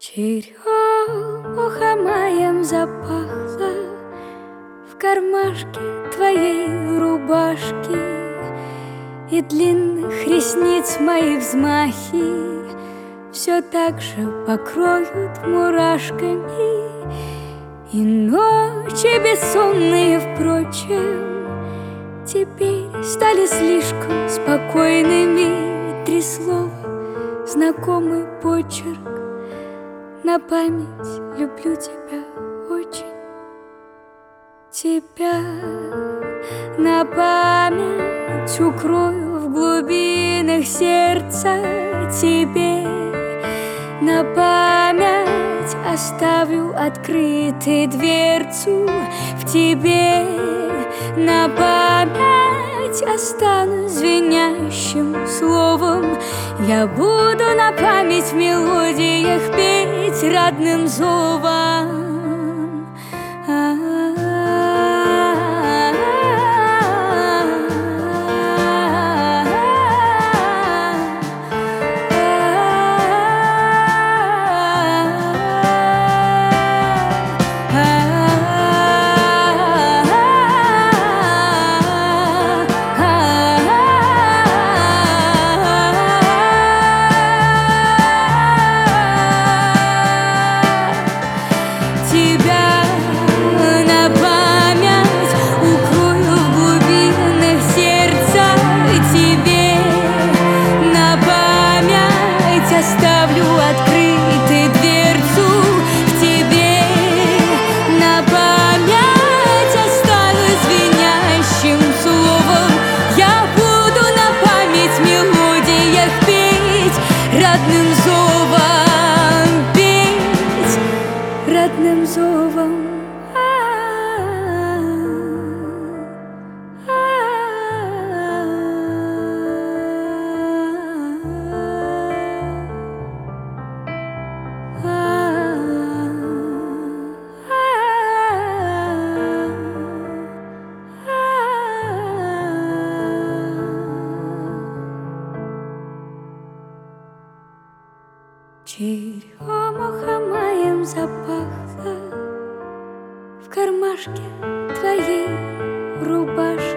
Черемухом запахло в кармашке твоей рубашки, и длинных ресниц мои взмахи все так же покроют мурашками. И ночи бессонные, впрочем, теперь стали слишком спокойными. Три слова, знакомый почерк, на память люблю тебя очень. Тебя на память укрою в глубинах сердца. Тебе на память оставлю открытой дверцу. В тебе на память останусь звенящим словом. Я буду на память в мелодиях петь родным зовом. Оставлю открытой дверцу. В тебе на память останусь звенящим словом. Я буду на память в мелодиях петь родным зовом, петь родным зовом. Черемухом запахло в кармашке твоей рубашки.